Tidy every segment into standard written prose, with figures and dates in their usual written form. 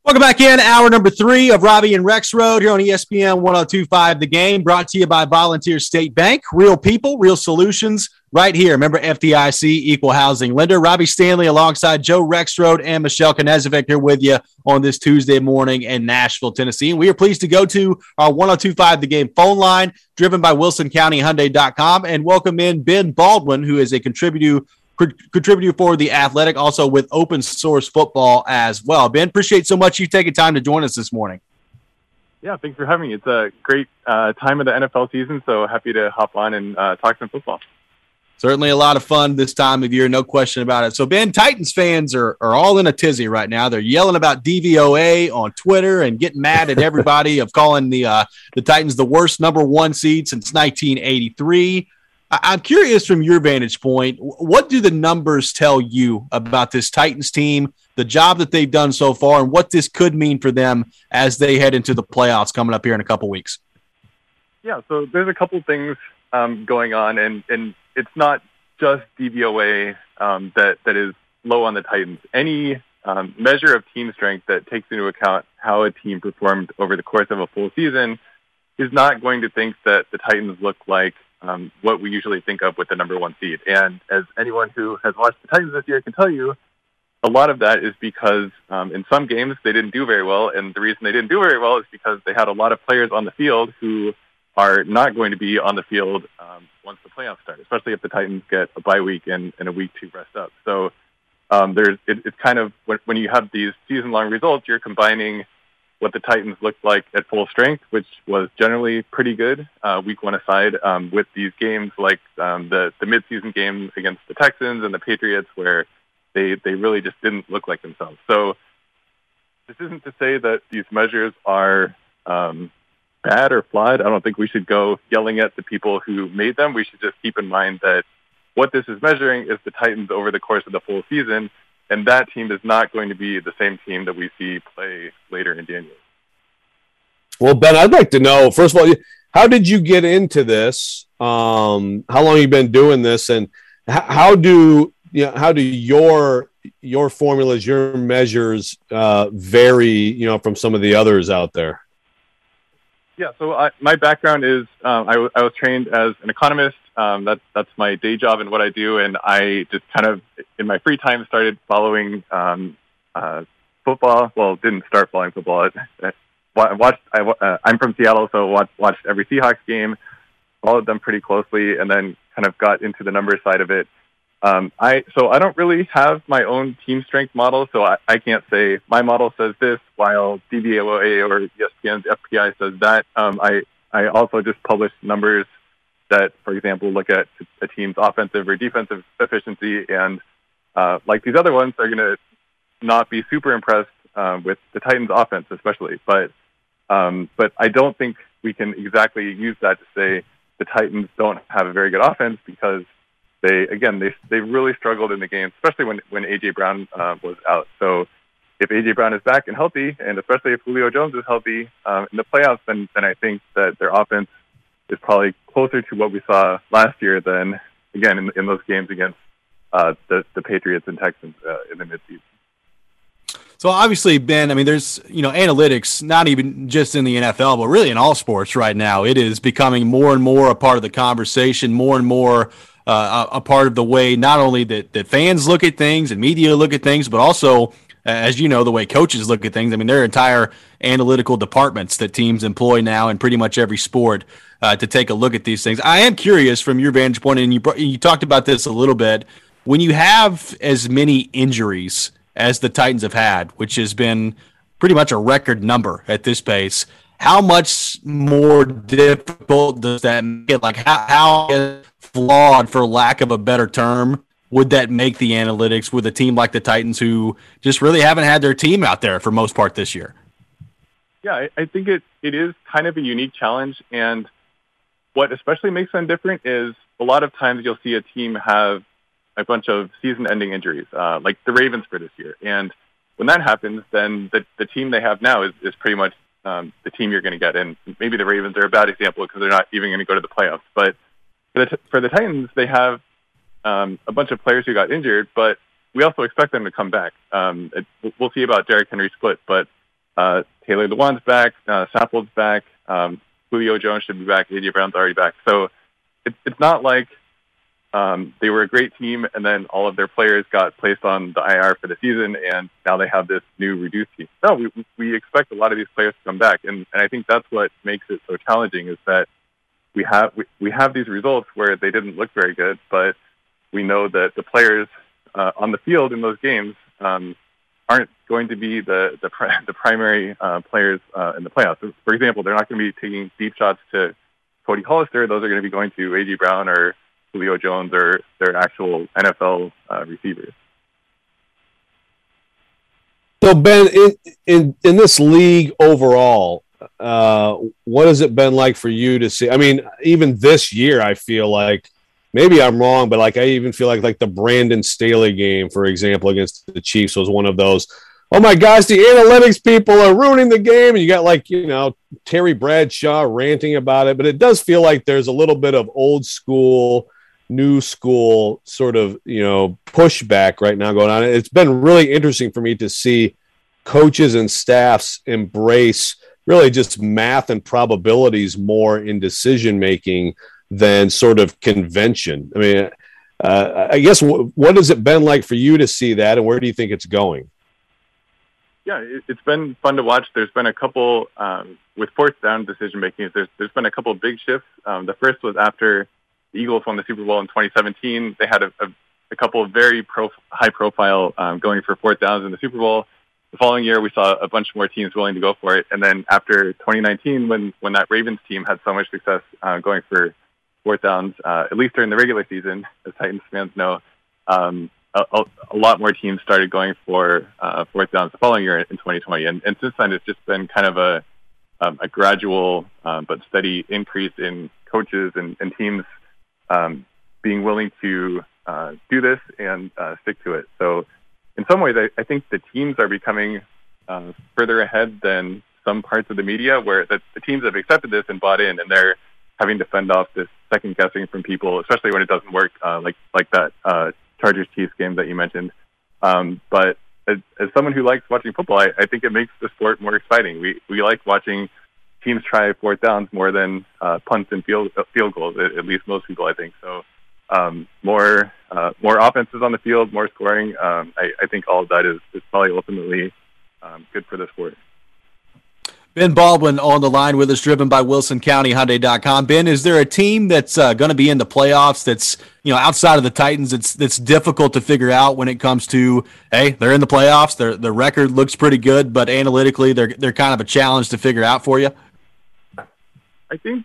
Welcome back in. Hour number 3 of Robbie and Rex Road here on ESPN 102.5 The Game, brought to you by Volunteer State Bank. Real people, real solutions right here. Remember, FDIC, equal housing lender. Robbie Stanley alongside Joe Rexrode and Michelle Knezovic here with you on this Tuesday morning in Nashville, Tennessee. And we are pleased to go to our 102.5 The Game phone line, driven by WilsonCountyHyundai.com, and welcome in Ben Baldwin, who is a contributor for The Athletic, also with Open Source Football as well. Ben, appreciate so much you taking time to join us this morning. Yeah, thanks for having me. It's a great time of the NFL season, so happy to hop on and talk some football. Certainly a lot of fun this time of year, no question about it. So, Ben, Titans fans are all in a tizzy right now. They're yelling about DVOA on Twitter and getting mad at everybody of calling the Titans the worst number 1 seed since 1983. I'm curious from your vantage point, what do the numbers tell you about this Titans team, the job that they've done so far, and what this could mean for them as they head into the playoffs coming up here in a couple weeks? Yeah, so there's a couple things going on, and it's not just DVOA that is low on the Titans. Any measure of team strength that takes into account how a team performed over the course of a full season is not going to think that the Titans look like what we usually think of with the number 1 seed. And as anyone who has watched the Titans this year can tell you, a lot of that is because in some games they didn't do very well, and the reason they didn't do very well is because they had a lot of players on the field who are not going to be on the field once the playoffs start, especially if the Titans get a bye week and a week to rest up. So it's kind of, when you have these season-long results, you're combining what the Titans looked like at full strength, which was generally pretty good, week 1 aside, with these games like the midseason game against the Texans and the Patriots, where they really just didn't look like themselves. So this isn't to say that these measures are bad or flawed. I don't think we should go yelling at the people who made them. We should just keep in mind that what this is measuring is the Titans over the course of the full season, and that team is not going to be the same team that we see play later in January. Well, Ben, I'd like to know, first of all, how did you get into this? How long have you been doing this? And how do your formulas, your measures vary, from some of the others out there? Yeah, so my background is I was trained as an economist. That's my day job and what I do, and I just kind of, in my free time, started following football. Well, didn't start following football. I'm from Seattle, so watched every Seahawks game, followed them pretty closely, and then kind of got into the numbers side of it. I don't really have my own team strength model, so I can't say my model says this while DVOA or ESPN's FPI says that. I also just publish numbers that, for example, look at a team's offensive or defensive efficiency, and like these other ones, are going to not be super impressed with the Titans' offense, especially. But I don't think we can exactly use that to say the Titans don't have a very good offense, because they really struggled in the game, especially when A.J. Brown was out. So if A.J. Brown is back and healthy, and especially if Julio Jones is healthy in the playoffs, then I think that their offense is probably closer to what we saw last year than, again, in those games against the Patriots and Texans in the midseason. So obviously, Ben, I mean, there's, analytics, not even just in the NFL, but really in all sports right now. It is becoming more and more a part of the conversation, more and more a part of the way not only that fans look at things and media look at things, but also, as you know, the way coaches look at things. I mean, there are entire analytical departments that teams employ now in pretty much every sport to take a look at these things. I am curious from your vantage point, and you talked about this a little bit, when you have as many injuries as the Titans have had, which has been pretty much a record number at this pace, how much more difficult does that make it? Like, how flawed, for lack of a better term, would that make the analytics with a team like the Titans, who just really haven't had their team out there for most part this year? Yeah, I think it is kind of a unique challenge, and what especially makes them different is a lot of times you'll see a team have a bunch of season-ending injuries, like the Ravens for this year. And when that happens, then the team they have now is pretty much the team you're going to get. And maybe the Ravens are a bad example because they're not even going to go to the playoffs. But for the Titans, they have a bunch of players who got injured, but we also expect them to come back. We'll see about Derrick Henry's split, but Taylor Lewan's back, Saffold's back, Julio Jones should be back, A.J. Brown's already back. So it's not like they were a great team and then all of their players got placed on the IR for the season and now they have this new reduced team. No, we expect a lot of these players to come back. And I think that's what makes it so challenging is that we have these results where they didn't look very good, but we know that the players on the field in those games aren't going to be the primary players in the playoffs. So, for example, they're not going to be taking deep shots to Cody Hollister. Those are going to be going to A.J. Brown or Julio Jones or their actual NFL receivers. So, Ben, in this league overall, what has it been like for you to see? I mean, even this year, I feel like maybe I'm wrong, but like I even feel like the Brandon Staley game, for example, against the Chiefs was one of those. Oh my gosh, the analytics people are ruining the game, and you got Terry Bradshaw ranting about it. But it does feel like there's a little bit of old school, new school sort of pushback right now going on. It's been really interesting for me to see coaches and staffs embrace really just math and probabilities more in decision making than sort of convention. I mean, I guess what has it been like for you to see that, and where do you think it's going? Yeah, it's been fun to watch. There's been a couple with fourth down decision making. There's been a couple of big shifts. The first was after the Eagles won the Super Bowl in 2017. They had a couple of very high profile going for fourth downs in the Super Bowl. The following year, we saw a bunch more teams willing to go for it. And then after 2019, when that Ravens team had so much success going for fourth downs, at least during the regular season, as Titans fans know, a lot more teams started going for fourth downs the following year in 2020. And since then, it's just been kind of a gradual but steady increase in coaches and teams being willing to do this and stick to it. So in some ways, I think the teams are becoming further ahead than some parts of the media, where the teams have accepted this and bought in, and they're having to fend off this second guessing from people, especially when it doesn't work, like that Chargers-Chiefs game that you mentioned. But as someone who likes watching football, I think it makes the sport more exciting. We like watching teams try fourth downs more than punts and field goals, at least most people, I think. So more offenses on the field, more scoring. I think all of that is probably ultimately good for the sport. Ben Baldwin on the line with us, driven by WilsonCountyHyundai.com. Ben, is there a team that's going to be in the playoffs that's outside of the Titans that's difficult to figure out when it comes to, hey, they're in the playoffs, their record looks pretty good, but analytically they're kind of a challenge to figure out for you? I think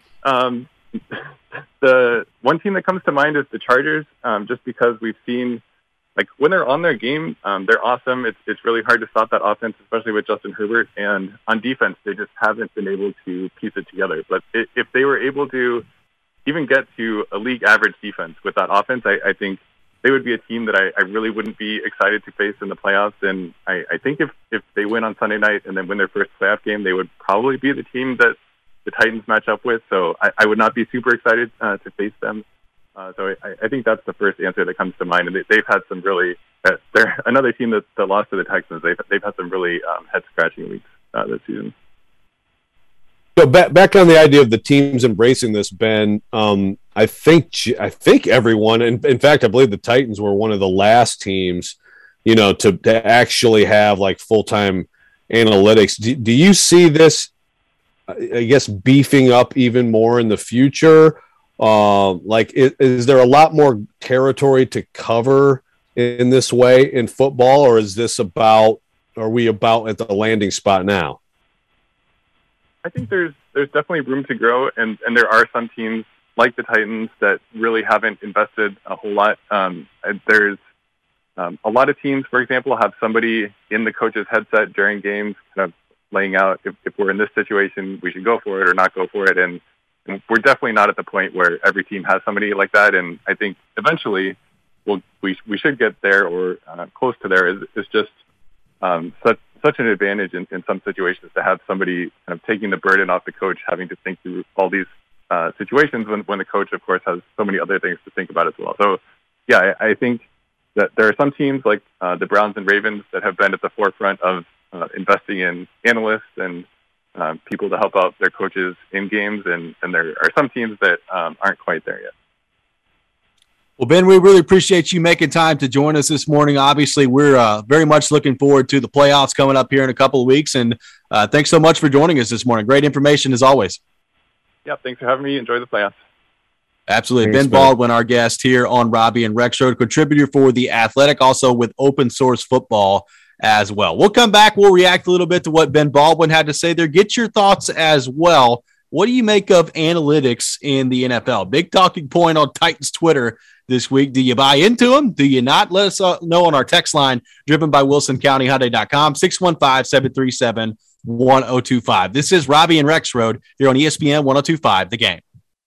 the one team that comes to mind is the Chargers, just because we've seen, like, when they're on their game, they're awesome. It's really hard to stop that offense, especially with Justin Herbert. And on defense, they just haven't been able to piece it together. But if they were able to even get to a league average defense with that offense, I think they would be a team that I really wouldn't be excited to face in the playoffs. And I think if they win on Sunday night and then win their first playoff game, they would probably be the team that the Titans match up with. So I would not be super excited to face them. So I think that's the first answer that comes to mind. And they've had some really, they're another team that lost to the Texans. They've had some really head-scratching weeks this season. So back on the idea of the teams embracing this, Ben, I think everyone, in fact, I believe the Titans were one of the last teams, to actually have like full-time analytics. Do you see this, I guess, beefing up even more in the future? Is there a lot more territory to cover in this way in football, or is this are we about at the landing spot now? I think there's definitely room to grow, and there are some teams like the Titans that really haven't invested a whole lot. There's a lot of teams, for example, have somebody in the coach's headset during games kind of laying out if we're in this situation, we should go for it or not go for it. And we're definitely not at the point where every team has somebody like that. And I think eventually we should get there or close to there. It's just such an advantage in some situations to have somebody kind of taking the burden off the coach, having to think through all these situations when the coach, of course, has so many other things to think about as well. So, yeah, I think that there are some teams like the Browns and Ravens that have been at the forefront of investing in analysts and people to help out their coaches in games, and there are some teams that aren't quite there yet. Well, Ben, we really appreciate you making time to join us this morning. Obviously, we're very much looking forward to the playoffs coming up here in a couple of weeks, and thanks so much for joining us this morning. Great information as always. Yeah, thanks for having me. Enjoy the playoffs. Absolutely. Thanks, Ben Baldwin, our guest here on Robbie and Rex Road, contributor for The Athletic, also with Open Source Football as well. We'll come back. We'll react a little bit to what Ben Baldwin had to say there. Get your thoughts as well. What do you make of analytics in the NFL? Big talking point on Titans Twitter this week. Do you buy into them? Do you not? Let us know on our text line, driven by WilsonCountyHyundai.com, 615-737-1025. This is Robbie and Rex Road here on ESPN 1025, The Game.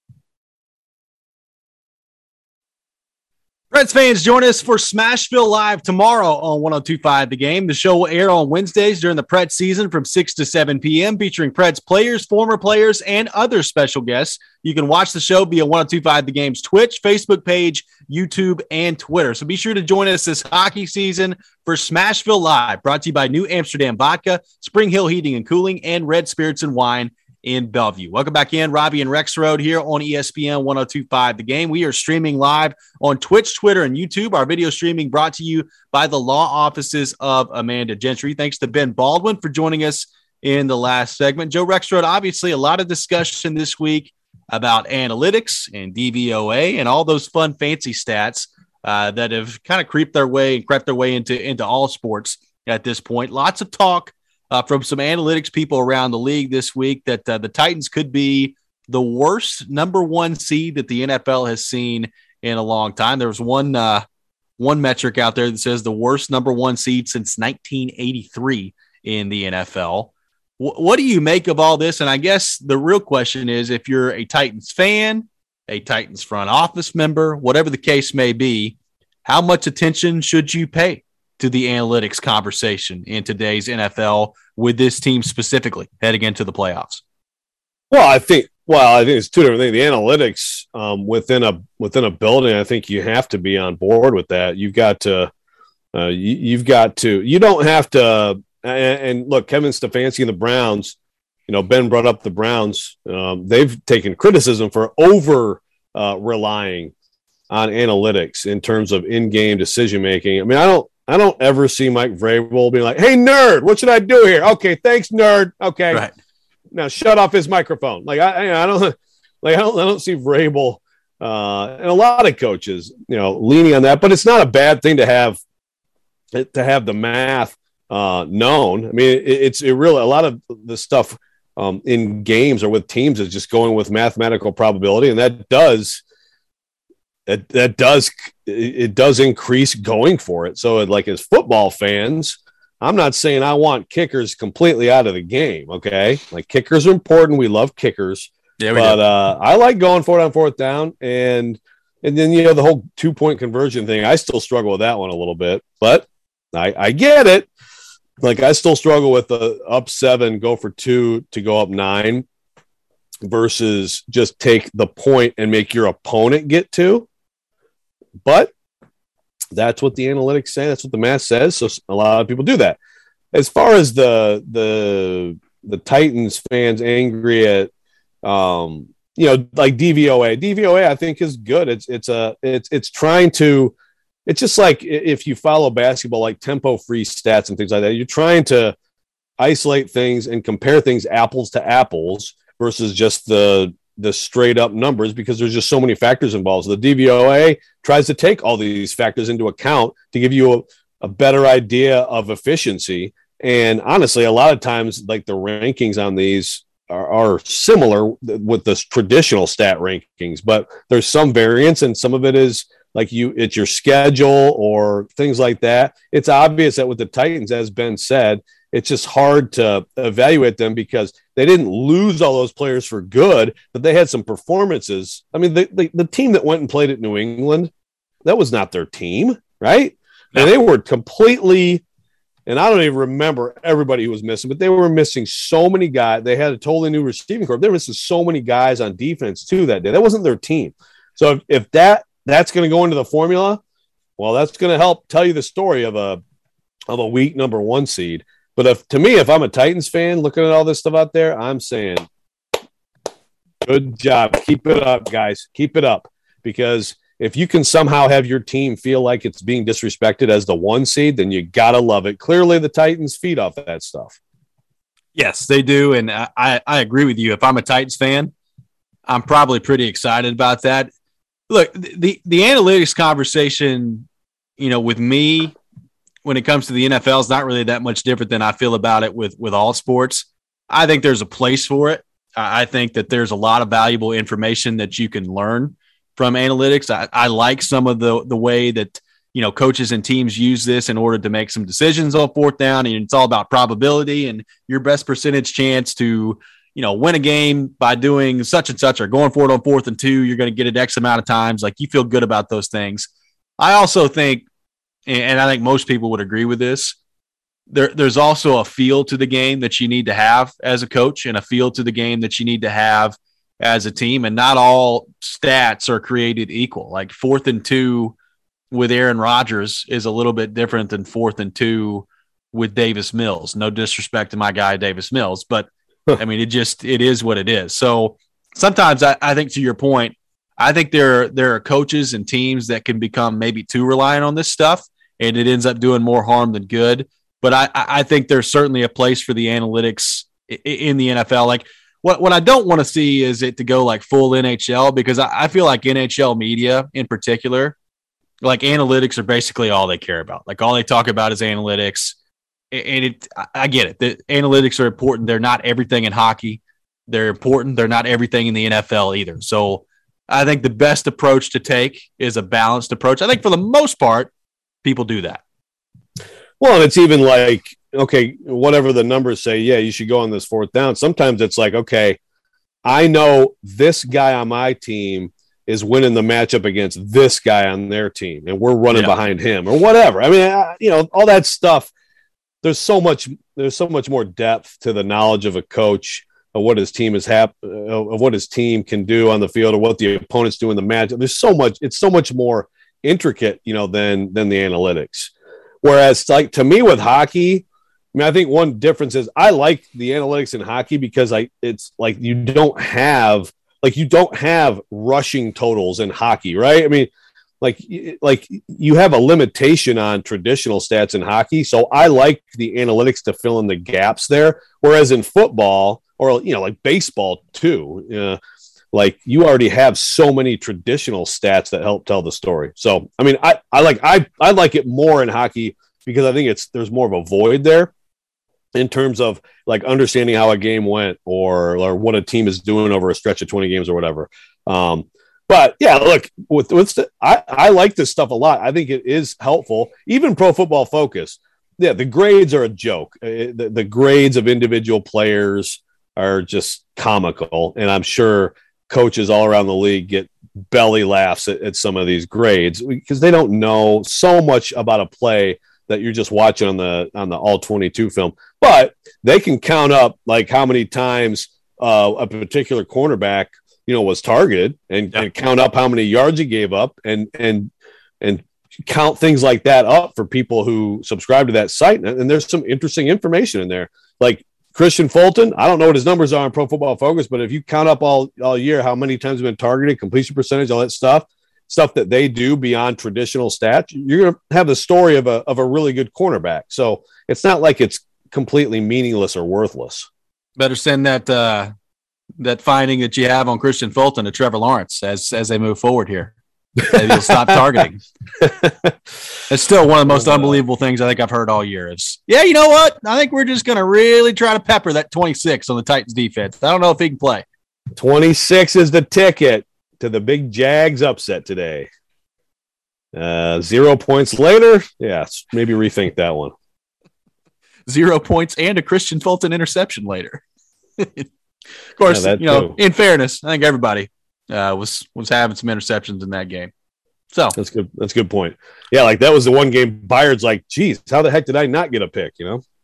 Preds fans, join us for Smashville Live tomorrow on 1025 The Game. The show will air on Wednesdays during the Preds season from 6 to 7 p.m., featuring Preds players, former players, and other special guests. You can watch the show via 1025 The Game's Twitch, Facebook page, YouTube, and Twitter. So be sure to join us this hockey season for Smashville Live, brought to you by New Amsterdam Vodka, Spring Hill Heating and Cooling, and Red Spirits and Wine in Bellevue. Welcome back in. Robbie and Rex Road here on ESPN 1025 The Game. We are streaming live on Twitch, Twitter, and YouTube. Our video streaming brought to you by the law offices of Amanda Gentry. Thanks to Ben Baldwin for joining us in the last segment. Joe Rex Road, obviously a lot of discussion this week about analytics and DVOA and all those fun, fancy stats that have kind of crept their way into all sports at this point. Lots of talk from some analytics people around the league this week that the Titans could be the worst number one seed that the NFL has seen in a long time. There was one metric out there that says the worst number one seed since 1983 in the NFL. What do you make of all this? And I guess the real question is, if you're a Titans fan, a Titans front office member, whatever the case may be, how much attention should you pay to the analytics conversation in today's NFL with this team specifically heading into the playoffs? Well, I think it's two different things. The analytics within a building, I think you have to be on board with that. You don't have to. And look, Kevin Stefanski and the Browns, Ben brought up the Browns. They've taken criticism for relying on analytics in terms of in-game decision-making. I mean, I don't ever see Mike Vrabel being like, "Hey, nerd, what should I do here?" "Okay, thanks, nerd. Okay, right. Now shut off his microphone." Like I don't see Vrabel and a lot of coaches, leaning on that. But it's not a bad thing to have the math known. I mean, it really, a lot of the stuff in games or with teams is just going with mathematical probability, and that does increase going for it. So like as football fans, I'm not saying I want kickers completely out of the game. Okay. Like kickers are important. We love kickers, but I like going for it on fourth down. And then, the whole 2-point conversion thing, I still struggle with that one a little bit, but I get it. Like I still struggle with the up 7, go for 2 to go up 9 versus just take the point and make your opponent get 2. But that's what the analytics say. That's what the math says. So a lot of people do that. As far as the Titans fans angry at, like DVOA, I think is good. It's trying to. It's just like if you follow basketball, like tempo-free stats and things like that. You're trying to isolate things and compare things apples to apples versus just the straight up numbers, because there's just so many factors involved. So the DVOA tries to take all these factors into account to give you a better idea of efficiency. And honestly, a lot of times, like the rankings on these are similar with the traditional stat rankings, but there's some variance, and some of it is like it's your schedule or things like that. It's obvious that with the Titans, as Ben said, it's just hard to evaluate them because they didn't lose all those players for good, but they had some performances. I mean, the team that went and played at New England, that was not their team, right? No. And they were completely, and I don't even remember everybody who was missing, but they were missing so many guys. They had a totally new receiving corps. They were missing so many guys on defense too that day. That wasn't their team. So if that's going to go into the formula, well, that's going to help tell you the story of a weak number 1 seed. But if I'm a Titans fan looking at all this stuff out there, I'm saying, good job. Keep it up, guys. Keep it up. Because if you can somehow have your team feel like it's being disrespected as the 1 seed, then you got to love it. Clearly, the Titans feed off that stuff. Yes, they do. And I agree with you. If I'm a Titans fan, I'm probably pretty excited about that. Look, the analytics conversation, with me when it comes to the NFL is not really that much different than I feel about it with all sports. I think there's a place for it. I think that there's a lot of valuable information that you can learn from analytics. I like some of the way that, coaches and teams use this in order to make some decisions on 4th down. And it's all about probability and your best percentage chance to, win a game by doing such and such or going for it on 4th and 2. You're going to get it X amount of times. Like, you feel good about those things. I also think, and I think most people would agree with this, there's also a feel to the game that you need to have as a coach and a feel to the game that you need to have as a team. And not all stats are created equal. Like 4th and 2 with Aaron Rodgers is a little bit different than 4th and 2 with Davis Mills. No disrespect to my guy, Davis Mills, but I mean, it is what it is. So sometimes I think, to your point, I think there are coaches and teams that can become maybe too reliant on this stuff, and it ends up doing more harm than good. But I think there's certainly a place for the analytics in the NFL. Like, what I don't want to see is it to go like full NHL, because I feel like NHL media in particular, like, analytics are basically all they care about. Like, all they talk about is analytics. And I get it. The analytics are important. They're not everything in hockey. They're important. They're not everything in the NFL either. So I think the best approach to take is a balanced approach. I think for the most part, people do that. Well, and it's even like, okay, whatever the numbers say, yeah, you should go on this 4th down. Sometimes it's like, okay, I know this guy on my team is winning the matchup against this guy on their team, and we're running behind him or whatever. I mean, all that stuff. There's so much more depth to the knowledge of a coach, of what his team of what his team can do on the field, or what the opponents do in the match. There's so much. It's so much more intricate, than the analytics. Whereas, like, to me with hockey, I mean, I think one difference is I like the analytics in hockey because it's like you don't have rushing totals in hockey, right? I mean, like you have a limitation on traditional stats in hockey. So I like the analytics to fill in the gaps there. Whereas in football, or, like baseball too, like, you already have so many traditional stats that help tell the story. So, I mean, I like it more in hockey because I think there's more of a void there in terms of, like, understanding how a game went or what a team is doing over a stretch of 20 games or whatever. But yeah, look, I like this stuff a lot. I think it is helpful. Even Pro Football Focus, yeah, the grades are a joke. The grades of individual players are just comical, and I'm sure coaches all around the league get belly laughs at some of these grades because they don't know so much about a play that you're just watching on the all 22 film. But they can count up, like, how many times a particular cornerback was targeted and count up how many yards he gave up and count things like that up for people who subscribe to that site. And there's some interesting information in there. Like Christian Fulton, I don't know what his numbers are on Pro Football Focus, but if you count up all year how many times have been targeted, completion percentage, all that stuff that they do beyond traditional stats, you're going to have the story of a really good cornerback. So it's not like it's completely meaningless or worthless. Better send that finding that you have on Christian Fulton to Trevor Lawrence as they move forward here. Maybe he'll stop targeting. It's still one of the most unbelievable things I think I've heard all year. Is, yeah, you know what? I think we're just going to really try to pepper that 26 on the Titans defense. I don't know if he can play. 26 is the ticket to the big Jags upset today. 0 points later. Yeah, maybe rethink that one. 0 points and a Christian Fulton interception later. Of course, in fairness, I think everybody was having some interceptions in that game. So that's good. That's a good point. Yeah, like that was the one game Byard's like, geez, how the heck did I not get a pick?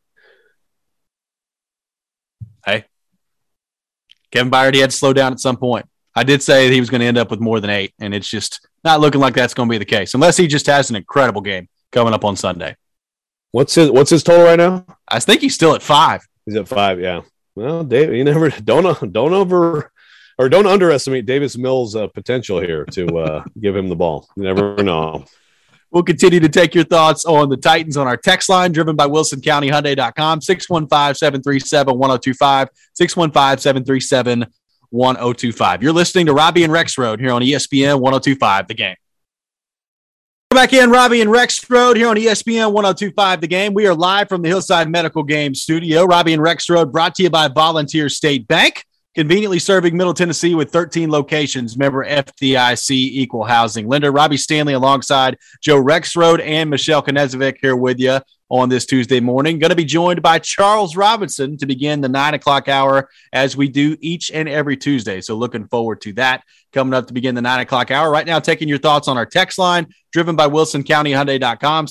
Hey, Kevin Byard, he had to slow down at some point. I did say that he was going to end up with more than 8, and it's just not looking like that's going to be the case, unless he just has an incredible game coming up on Sunday. What's his total right now? I think he's still at 5. He's at 5. Yeah. Well, Dave, you never don't underestimate Davis Mills' potential here to give him the ball. You never know. We'll continue to take your thoughts on the Titans on our text line, driven by WilsonCountyHyundai.com, 615-737-1025, 615-737-1025. You're listening to Robbie and Rexrode here on ESPN 1025, The Game. We're back in Robbie and Rexrode here on ESPN 1025, The Game. We are live from the Hillside Medical Game studio. Robbie and Rexrode brought to you by Volunteer State Bank, conveniently serving Middle Tennessee with 13 locations. Member FDIC, equal housing lender. Robbie Stanley alongside Joe Rexrode and Michelle Knezovic here with you on this Tuesday morning. Going to be joined by Charles Robinson to begin the 9 o'clock hour as we do each and every Tuesday. So looking forward to that coming up to begin the 9 o'clock hour. Right now, taking your thoughts on our text line, driven by WilsonCountyHyundai.com,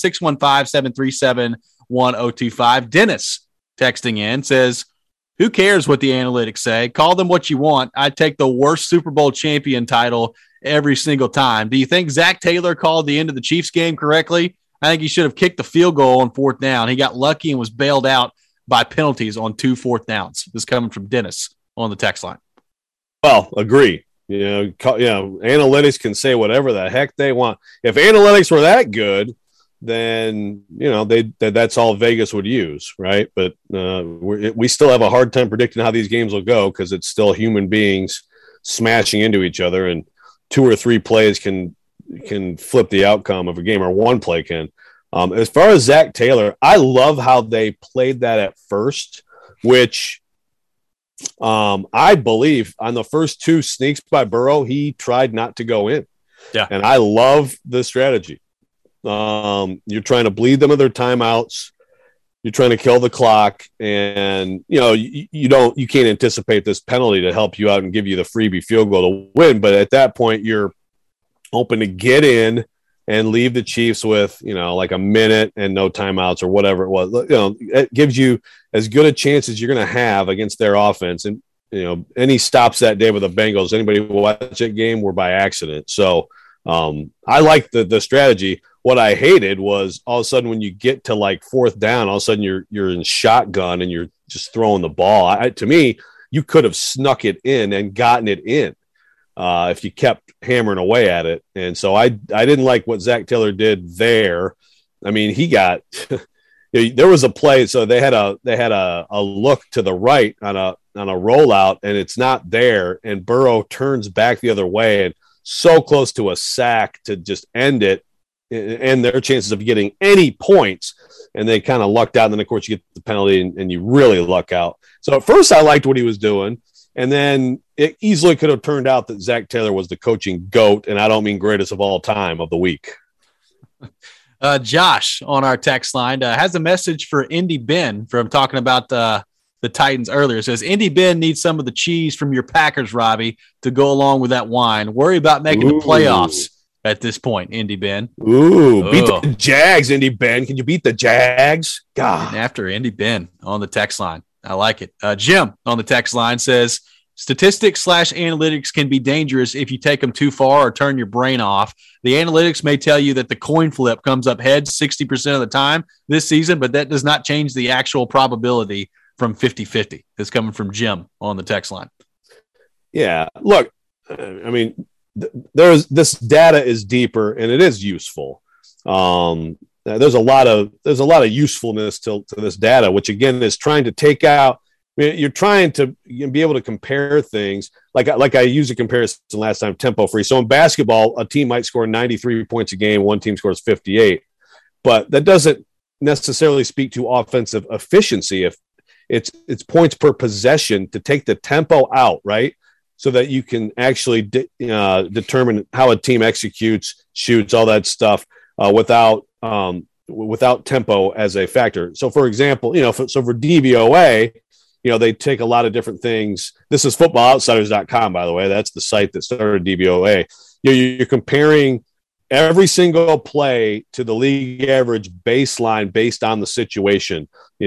615-737-1025. Dennis texting in says, who cares what the analytics say? Call them what you want. I'd take the worst Super Bowl champion title every single time. Do you think Zach Taylor called the end of the Chiefs game correctly? I think he should have kicked the field goal on 4th down. He got lucky and was bailed out by penalties on 2 4th downs. This is coming from Dennis on the text line. Well, agree. Analytics can say whatever the heck they want. If analytics were that good, then that's all Vegas would use, right? But we still have a hard time predicting how these games will go because it's still human beings smashing into each other, and 2 or 3 plays can flip the outcome of a game, or 1 play can. As far as Zach Taylor, I love how they played that at first, which I believe on the first 2 sneaks by Burrow, he tried not to go in. Yeah, and I love the strategy. You're trying to bleed them of their timeouts. You're trying to kill the clock, and you can't anticipate this penalty to help you out and give you the freebie field goal to win. But at that point, you're hoping to get in and leave the Chiefs with like a minute and no timeouts or whatever it was. It gives you as good a chance as you're going to have against their offense. And any stops that day with the Bengals, anybody who watched that game were by accident. So I like the strategy. What I hated was all of a sudden when you get to like 4th down, all of a sudden you're in shotgun and you're just throwing the ball. To me, you could have snuck it in and gotten it in if you kept hammering away at it. And so I didn't like what Zach Taylor did there. I mean, he got there was a play. So they had a look to the right on a rollout, and it's not there. And Burrow turns back the other way and so close to a sack to just end it and their chances of getting any points. And they kind of lucked out. And then, of course, you get the penalty and you really luck out. So at first I liked what he was doing. And then it easily could have turned out that Zach Taylor was the coaching GOAT. And I don't mean greatest of all time of the week. Josh on our text line has a message for Indy Ben from talking about the Titans earlier. It says, Indy Ben needs some of the cheese from your Packers, Robbie, to go along with that wine. Worry about making the playoffs at this point, Indy Ben. Beat the Jags, Indy Ben. Can you beat the Jags? God. And after Indy Ben on the text line. I like it. Jim on the text line says, statistics/analytics can be dangerous if you take them too far or turn your brain off. The analytics may tell you that the coin flip comes up heads 60% of the time this season, but that does not change the actual probability from 50-50. That's coming from Jim on the text line. Yeah, look, I mean, this data is deeper and it is useful. There's a lot of usefulness to this data, which again is trying to take out. I mean, you're trying to be able to compare things like I used a comparison last time, tempo free. So in basketball, a team might score 93 points a game, one team scores 58, but that doesn't necessarily speak to offensive efficiency. If it's points per possession to take the tempo out, right? So that you can actually determine how a team executes, shoots, all that stuff without tempo as a factor. So, for example, for DVOA, they take a lot of different things. This is footballoutsiders.com, by the way. That's the site that started DVOA. You're comparing every single play to the league average baseline based on the situation.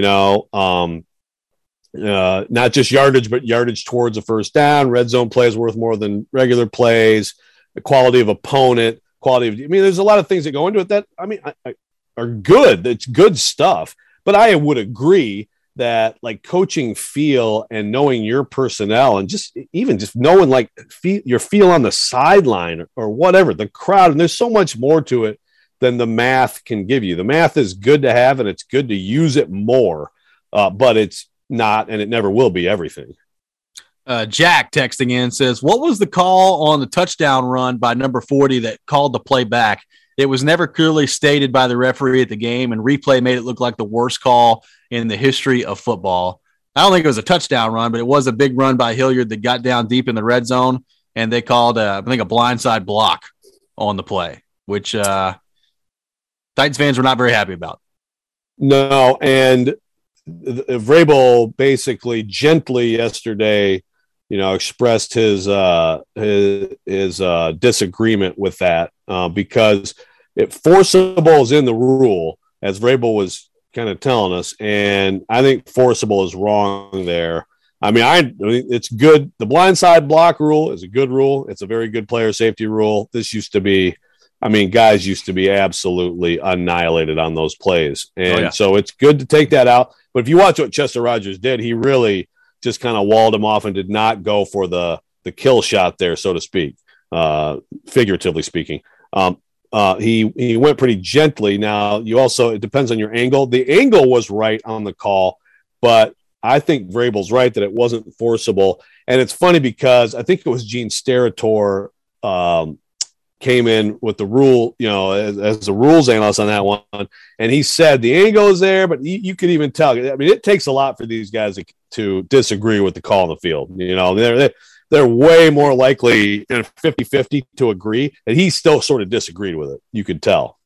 Not just yardage, but yardage towards a first down. Red zone plays worth more than regular plays. The quality of opponent, there's a lot of things that go into it. That are good. It's good stuff. But I would agree that like coaching feel and knowing your personnel and just knowing like your feel on the sideline or whatever, the crowd, and there's so much more to it than the math can give you. The math is good to have and it's good to use it more, but it's not, and it never will be everything. Jack texting in says, what was the call on the touchdown run by number 40 that called the play back? It was never clearly stated by the referee at the game, and replay made it look like the worst call in the history of football. I don't think it was a touchdown run, but it was a big run by Hilliard that got down deep in the red zone, and they called, I think, a blindside block on the play, which Titans fans were not very happy about. No, and Vrabel basically gently yesterday, expressed his disagreement with that because forcible is in the rule, as Vrabel was kind of telling us, and I think forcible is wrong there. I mean, it's good. The blindside block rule is a good rule. It's a very good player safety rule. This used to be, guys used to be absolutely annihilated on those plays, and so it's good to take that out. But if you watch what Chester Rogers did, he really just kind of walled him off and did not go for the kill shot there, so to speak, figuratively speaking. He went pretty gently. Now, it depends on your angle. The angle was right on the call, but I think Vrabel's right that it wasn't forcible. And it's funny because I think it was Gene Steratore came in with the rule, as the rules analyst on that one. And he said the angle is there, but you could even tell. I mean, it takes a lot for these guys to disagree with the call on the field. They're way more likely in 50-50 to agree, and he still sort of disagreed with it. You could tell.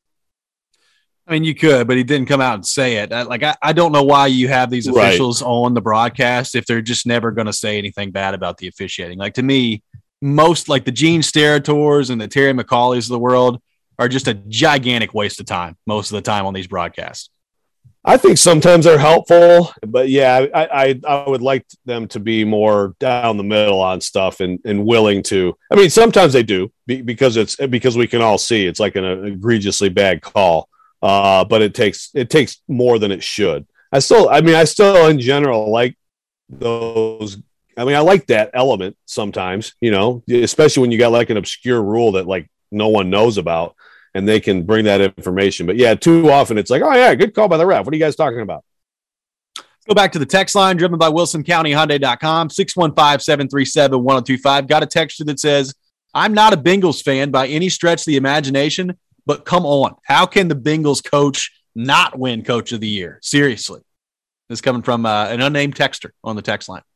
I mean, you could, but he didn't come out and say it. I don't know why you have these officials on the broadcast if they're just never going to say anything bad about the officiating. Like, to me, most like the Gene Steratores and the Terry McCaulleys of the world are just a gigantic waste of time most of the time on these broadcasts. I think sometimes they're helpful, but yeah, I would like them to be more down the middle on stuff and willing to. I mean, sometimes they do because we can all see it's like an egregiously bad call, but it takes more than it should. I still in general like those. I mean, I like that element sometimes, especially when you got like an obscure rule that like no one knows about and they can bring that information. But yeah, too often it's like, oh yeah, good call by the ref. What are you guys talking about? Go back to the text line driven by WilsonCountyHyundai.com, 615-737-1025. Got a texture that says, I'm not a Bengals fan by any stretch of the imagination, but come on. How can the Bengals coach not win Coach of the Year? Seriously. This is coming from an unnamed texter on the text line.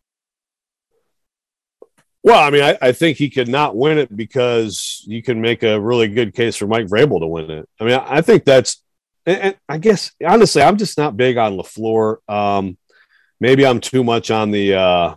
Well, I mean, I think he could not win it because you can make a really good case for Mike Vrabel to win it. I mean, I think that's – and I guess, honestly, I'm just not big on LaFleur. Maybe I'm too much on the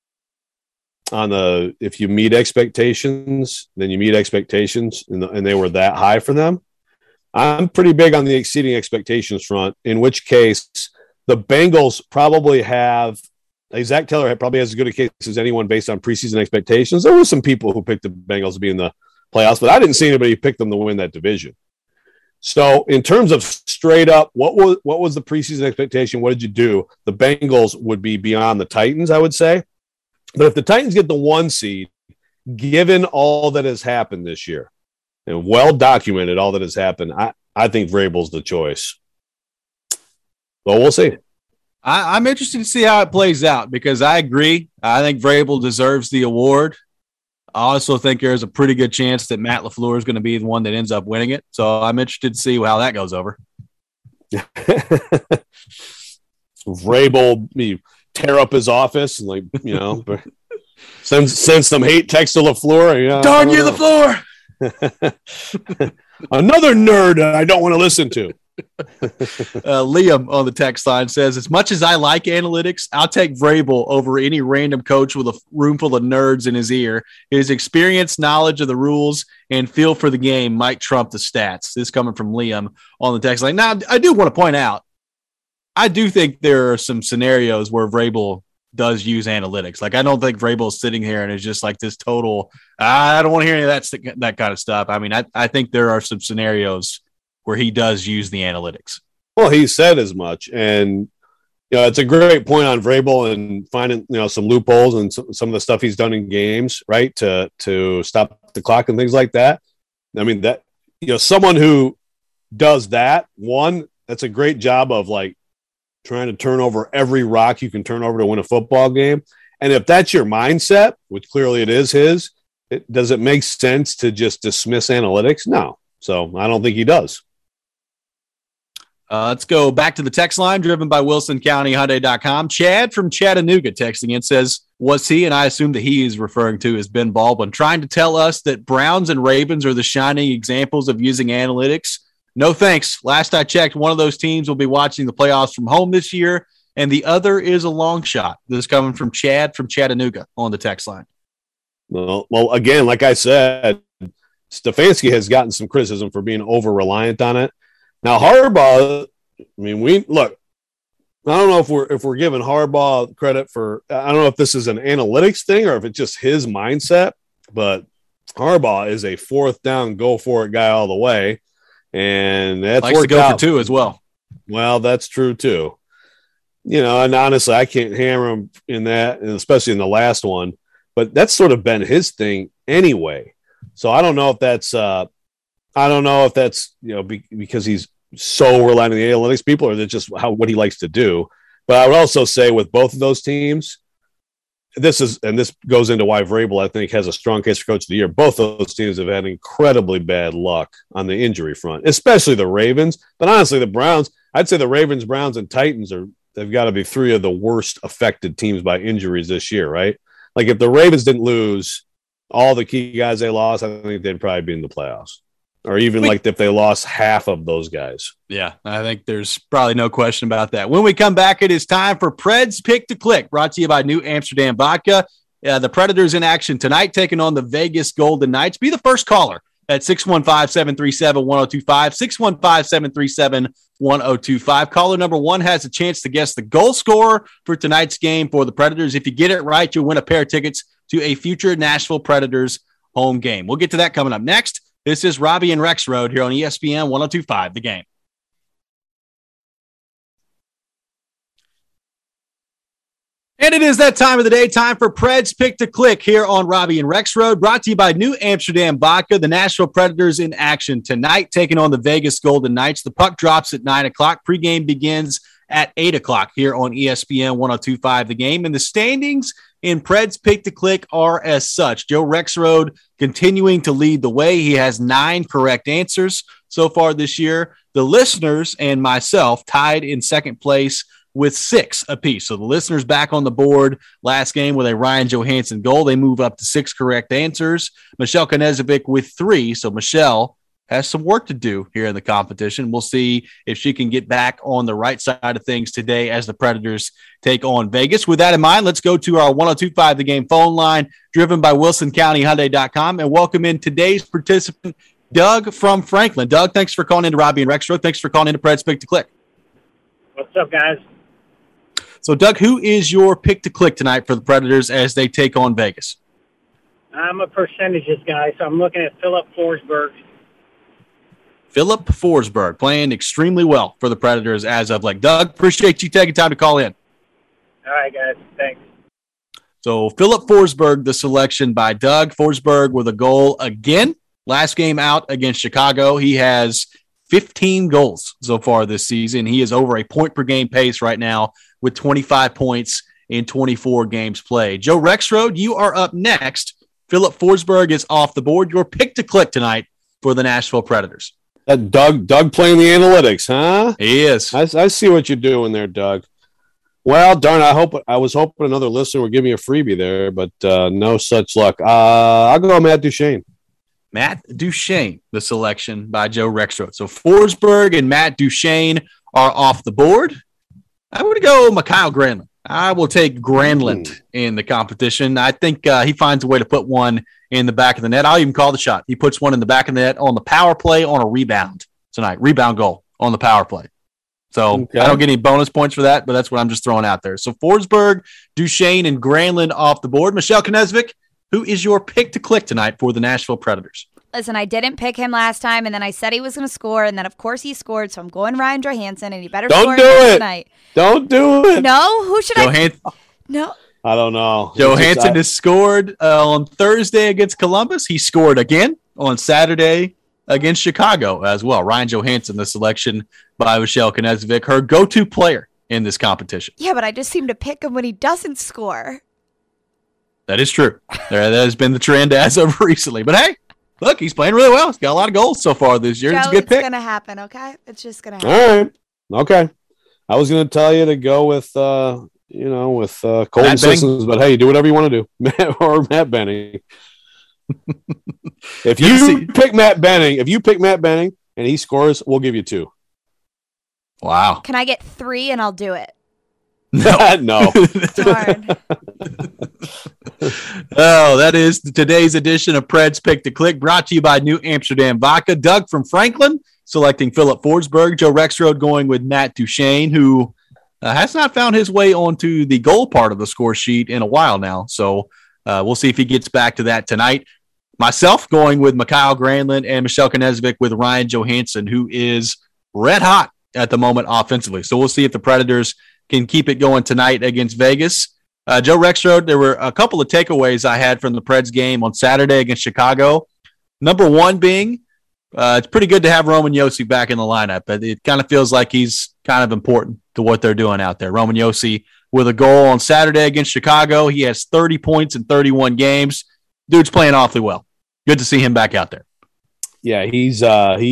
if you meet expectations, then you meet expectations, and they were that high for them. I'm pretty big on the exceeding expectations front, in which case the Bengals probably have – Zach Taylor probably has as good a case as anyone based on preseason expectations. There were some people who picked the Bengals to be in the playoffs, but I didn't see anybody pick them to win that division. So in terms of straight up, what was the preseason expectation? What did you do? The Bengals would be beyond the Titans, I would say. But if the Titans get the 1 seed, given all that has happened this year and well documented all that has happened, I think Vrabel's the choice. So we'll see. I'm interested to see how it plays out because I agree. I think Vrabel deserves the award. I also think there's a pretty good chance that Matt LaFleur is going to be the one that ends up winning it. So I'm interested to see how that goes over. Vrabel tear up his office and send some hate text to LaFleur. Darn you, LaFleur! Another nerd I don't want to listen to. Liam on the text line says, as much as I like analytics, I'll take Vrabel over any random coach with a room full of nerds in his ear. His experience, knowledge of the rules, and feel for the game might trump the stats. This is coming from Liam on the text line. Now, I do want to point out, I do think there are some scenarios where Vrabel does use analytics. Like, I don't think Vrabel is sitting here and is just like this total, I don't want to hear any of that kind of stuff. I mean, I think there are some scenarios where he does use the analytics. Well, he said as much, and it's a great point on Vrabel and finding some loopholes and some of the stuff he's done in games, right, to stop the clock and things like that. I mean, that someone who does that, that's a great job of like trying to turn over every rock you can turn over to win a football game. And if that's your mindset, which clearly it is his, does it make sense to just dismiss analytics? No. So I don't think he does. Let's go back to the text line driven by WilsonCountyHyundai.com. Chad from Chattanooga texting in says, was he, and I assume that he is referring to as Ben Baldwin, trying to tell us that Browns and Ravens are the shining examples of using analytics? No thanks. Last I checked, one of those teams will be watching the playoffs from home this year, and the other is a long shot. This is coming from Chad from Chattanooga on the text line. Well, again, like I said, Stefanski has gotten some criticism for being over-reliant on it. Now, Harbaugh, I mean, I don't know if we're giving Harbaugh credit for, I don't know if this is an analytics thing or if it's just his mindset, but Harbaugh is a fourth down, go for it guy all the way. And that's likes to go for two as well. Well, that's true too. And honestly, I can't hammer him in that, and especially in the last one, but that's sort of been his thing anyway. So I don't know if that's, because he's so reliant on the analytics people, or is it just what he likes to do? But I would also say with both of those teams, this goes into why Vrabel, I think, has a strong case for coach of the year. Both of those teams have had incredibly bad luck on the injury front, especially the Ravens. But honestly, the Browns, I'd say the Ravens, Browns, and Titans they've got to be three of the worst affected teams by injuries this year, right? Like if the Ravens didn't lose all the key guys they lost, I think they'd probably be in the playoffs. Or even like if they lost half of those guys. Yeah, I think there's probably no question about that. When we come back, it is time for Pred's Pick to Click, brought to you by New Amsterdam Vodka. The Predators in action tonight, taking on the Vegas Golden Knights. Be the first caller at 615-737-1025, 615-737-1025. Caller number one has a chance to guess the goal scorer for tonight's game for the Predators. If you get it right, you'll win a pair of tickets to a future Nashville Predators home game. We'll get to that coming up next. This is Robbie and Rexrode here on ESPN 102.5 The Game. And it is that time of the day, time for Pred's Pick to Click here on Robbie and Rexrode, brought to you by New Amsterdam Vodka. The Nashville Predators in action tonight, taking on the Vegas Golden Knights. The puck drops at 9 o'clock. Pregame begins at 8 o'clock here on ESPN 102.5 The Game. And the standings in Pred's Pick to Click are as such. Joe Rexrode continuing to lead the way. He has 9 correct answers so far this year. The listeners and myself tied in second place with 6 apiece. So the listeners back on the board last game with a Ryan Johansson goal. They move up to 6 correct answers. Michelle Knezovic with 3. So Michelle has some work to do here in the competition. We'll see if she can get back on the right side of things today as the Predators take on Vegas. With that in mind, let's go to our 102.5 The Game phone line, driven by WilsonCountyHyundai.com, and welcome in today's participant, Doug from Franklin. Doug, thanks for calling into Robbie and Rexrode. Thanks for calling into Pred's Pick to Click. What's up, guys? So, Doug, who is your pick to click tonight for the Predators as they take on Vegas? I'm a percentages guy, so I'm looking at Philip Forsberg. Philip Forsberg playing extremely well for the Predators as of late. Doug, appreciate you taking time to call in. All right, guys. Thanks. So Philip Forsberg, the selection by Doug. Forsberg with a goal again. Last game out against Chicago. He has 15 goals so far this season. He is over a point-per-game pace right now with 25 points in 24 games played. Joe Rexrode, you are up next. Philip Forsberg is off the board. Your pick to click tonight for the Nashville Predators. Doug playing the analytics, huh? He is. I see what you're doing there, Doug. Well, darn, I was hoping another listener would give me a freebie there, but no such luck. I'll go Matt Duchene. Matt Duchene, the selection by Joe Rexrode. So Forsberg and Matt Duchene are off the board. I would go Mikael Granlund. I will take Granlund in the competition. I think he finds a way to put one in the back of the net. I'll even call the shot. He puts one in the back of the net on the power play on a rebound tonight. Rebound goal on the power play. So I don't get any bonus points for that, but that's what I'm just throwing out there. So Forsberg, Duchene, and Granlund off the board. Michelle Knezovic, who is your pick to click tonight for the Nashville Predators? Listen, I didn't pick him last time, and then I said he was going to score, and then of course he scored. So I'm going Ryan Johansson, and he better score tonight. Don't do it. No, who should I? No. I don't know. Johansson has scored on Thursday against Columbus. He scored again on Saturday against Chicago as well. Ryan Johansson, the selection by Michelle Knezovic, her go-to player in this competition. Yeah, but I just seem to pick him when he doesn't score. That is true. That has been the trend as of recently. But hey, look, he's playing really well. He's got a lot of goals so far this year. Joe, it's a good pick. It's going to happen, okay? It's just going to happen. All right. Okay. I was going to tell you to go with Colton Sissons, but hey, do whatever you want to do. Or Matt Benning. If you pick Matt Benning and he scores, we'll give you 2. Wow. Can I get 3 and I'll do it? No. No. Darn. Oh, that is today's edition of Preds Pick to Click, brought to you by New Amsterdam Vodka. Doug from Franklin selecting Philip Forsberg. Joe Rexrode going with Matt Duchene, who has not found his way onto the goal part of the score sheet in a while now. So we'll see if he gets back to that tonight. Myself going with Mikhail Granlund and Michelle Knezovic with Ryan Johansson, who is red hot at the moment offensively. So we'll see if the Predators can keep it going tonight against Vegas. Joe Rexrode, there were a couple of takeaways I had from the Preds game on Saturday against Chicago. Number one being, it's pretty good to have Roman Josi back in the lineup, but it kind of feels like he's kind of important to what they're doing out there. Roman Josi with a goal on Saturday against Chicago. He has 30 points in 31 games. Dude's playing awfully well. Good to see him back out there. Yeah, he's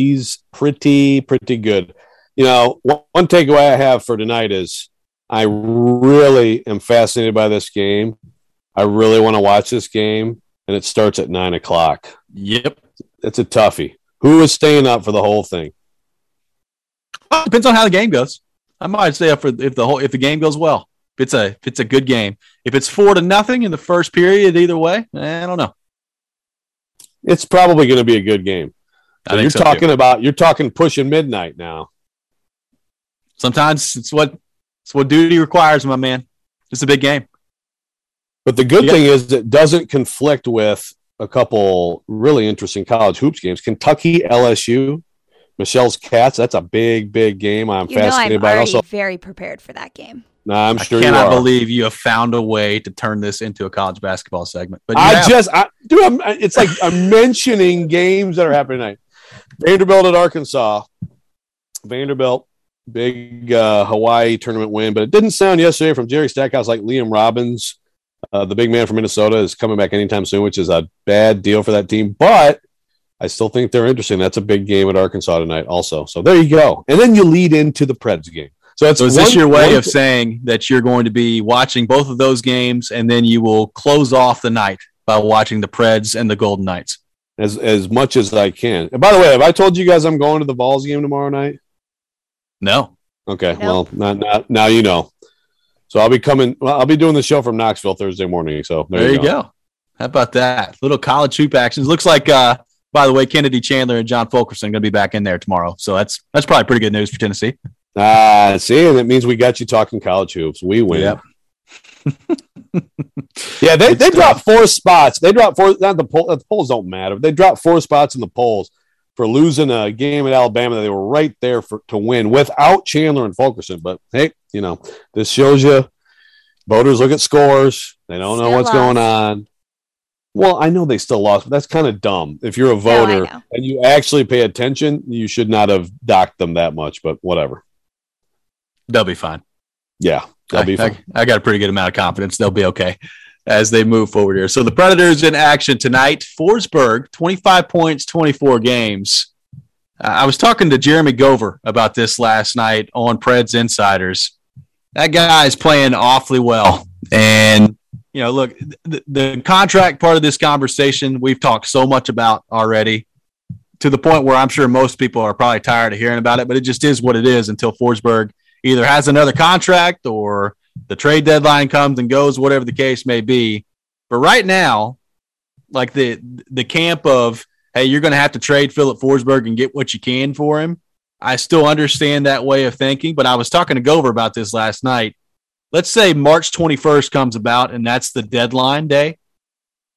pretty good. You know, one takeaway I have for tonight is I really am fascinated by this game. I really want to watch this game, and it starts at 9:00. Yep. It's a toughie. Who is staying up for the whole thing? Well, depends on how the game goes. I might stay up for if the game goes well. If it's a good game. If it's 4-0 in the first period, either way, I don't know. It's probably going to be a good game. So you're talking pushing midnight now. Sometimes it's what duty requires, my man. It's a big game. But the good thing is it doesn't conflict with a couple really interesting college hoops games. Kentucky, LSU, Michelle's Cats. That's a big game. I'm fascinated by it. I'm already very prepared for that game. Nah, I'm sure I cannot believe you have found a way to turn this into a college basketball segment. But it's like I'm mentioning games that are happening tonight. Vanderbilt at Arkansas. Vanderbilt, big Hawaii tournament win, but it didn't sound yesterday from Jerry Stackhouse like Liam Robbins, the big man from Minnesota, is coming back anytime soon, which is a bad deal for that team. But I still think they're interesting. That's a big game at Arkansas tonight also. So there you go. And then you lead into the Preds game. So is this your way of saying that you're going to be watching both of those games, and then you will close off the night by watching the Preds and the Golden Knights? As much as I can. And by the way, have I told you guys I'm going to the Vols game tomorrow night? No. Okay. No. Well, now you know. So I'll be doing the show from Knoxville Thursday morning. So there you go. How about that? Little college hoop actions. Looks like, by the way, Kennedy Chandler and John Fulkerson are going to be back in there tomorrow. So that's probably pretty good news for Tennessee. See, and it means we got you talking college hoops. We win. Yep. Yeah, they dropped 4 spots. They dropped 4. Not the polls don't matter. They dropped 4 spots in the polls for losing a game at Alabama that they were right there to win without Chandler and Fulkerson. But hey, this shows you voters look at scores. They don't know what's going on. Well, I know they still lost, but that's kind of dumb. If you're a voter and you actually pay attention, you should not have docked them that much. But whatever. They'll be fine. Yeah, they'll be fine. I got a pretty good amount of confidence. They'll be okay as they move forward here. So the Predators in action tonight. Forsberg, 25 points, 24 games. I was talking to Jeremy Gover about this last night on Preds Insiders. That guy is playing awfully well. And, look, the contract part of this conversation we've talked so much about already, to the point where I'm sure most people are probably tired of hearing about it, but it just is what it is until Forsberg either has another contract or the trade deadline comes and goes, whatever the case may be. But right now, like the camp of, hey, you're going to have to trade Philip Forsberg and get what you can for him, I still understand that way of thinking. But I was talking to Gover about this last night. Let's say March 21st comes about and that's the deadline day.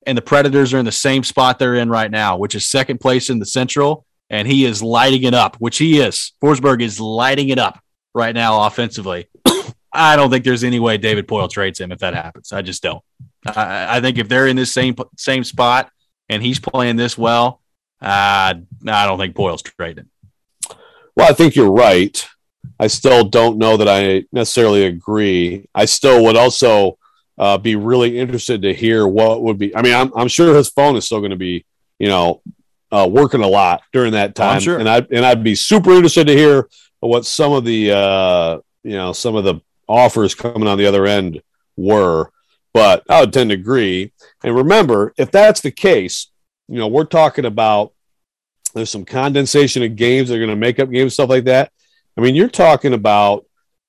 and the Predators are in the same spot they're in right now, which is second place in the Central, and he is lighting it up, which he is. Forsberg is lighting it up right now offensively. I don't think there's any way David Poile trades him if that happens. I just don't. I think if they're in this same spot and he's playing this well, I don't think Poile's trading. Well, I think you're right. I still don't know that I necessarily agree. I still would also be really interested to hear what would be. I mean, I'm sure his phone is still going to be, working a lot during that time. I'm sure. And I'd be super interested to hear what some of the some of the offers coming on the other end were. But I would tend to agree. And remember, if that's the case, we're talking about there's some condensation of games. They're going to make up games, stuff like that. I mean, you're talking about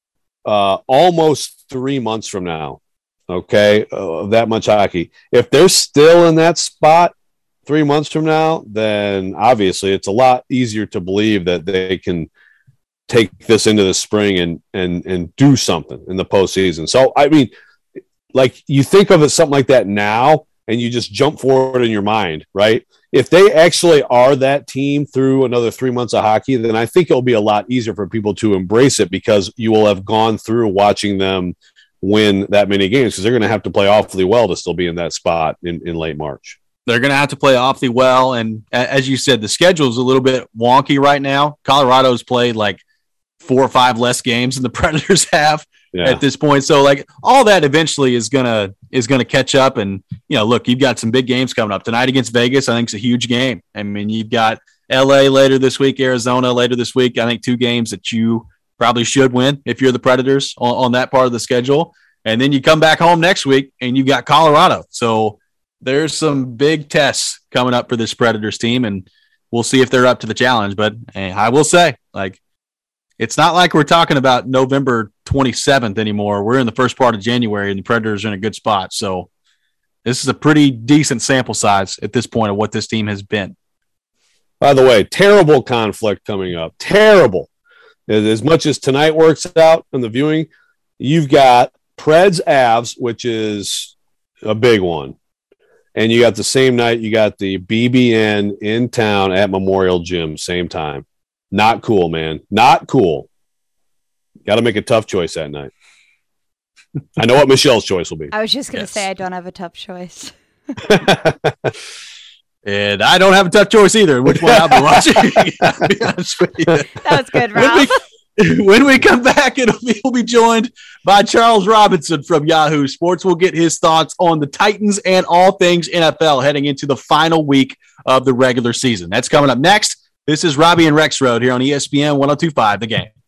almost 3 months from now, okay, that much hockey. If they're still in that spot 3 months from now, then obviously it's a lot easier to believe that they can take this into the spring and do something in the postseason. So, I mean, like you think of it something like that now and you just jump forward in your mind, right? If they actually are that team through another 3 months of hockey, then I think it'll be a lot easier for people to embrace it because you will have gone through watching them win that many games because they're going to have to play awfully well to still be in that spot in late March. They're going to have to play awfully well. And as you said, the schedule is a little bit wonky right now. Colorado's played like 4 or 5 less games than the Predators have at this point. So like all that eventually is gonna catch up. And look, you've got some big games coming up tonight against Vegas. I think it's a huge game. I mean, you've got LA later this week, Arizona later this week. I think 2 games that you probably should win if you're the Predators on that part of the schedule. And then you come back home next week and you've got Colorado. So there's some big tests coming up for this Predators team, and we'll see if they're up to the challenge. But I will say, like, it's not like we're talking about November 27th anymore. We're in the first part of January, and the Predators are in a good spot. So this is a pretty decent sample size at this point of what this team has been. By the way, terrible conflict coming up. Terrible. As much as tonight works out in the viewing, you've got Preds Avs, which is a big one. And you got the same night, you got the BBN in town at Memorial Gym, same time. Not cool, man. Not cool. Got to make a tough choice that night. I know what Michelle's choice will be. I was just going to say I don't have a tough choice. And I don't have a tough choice either, which one I'll be watching. I'll be honest with you. That was good, Ralph. When we come back, we'll be joined by Charles Robinson from Yahoo Sports. We'll get his thoughts on the Titans and all things NFL heading into the final week of the regular season. That's coming up next. This is Robbie and Rex Road here on ESPN 102.5 The Game.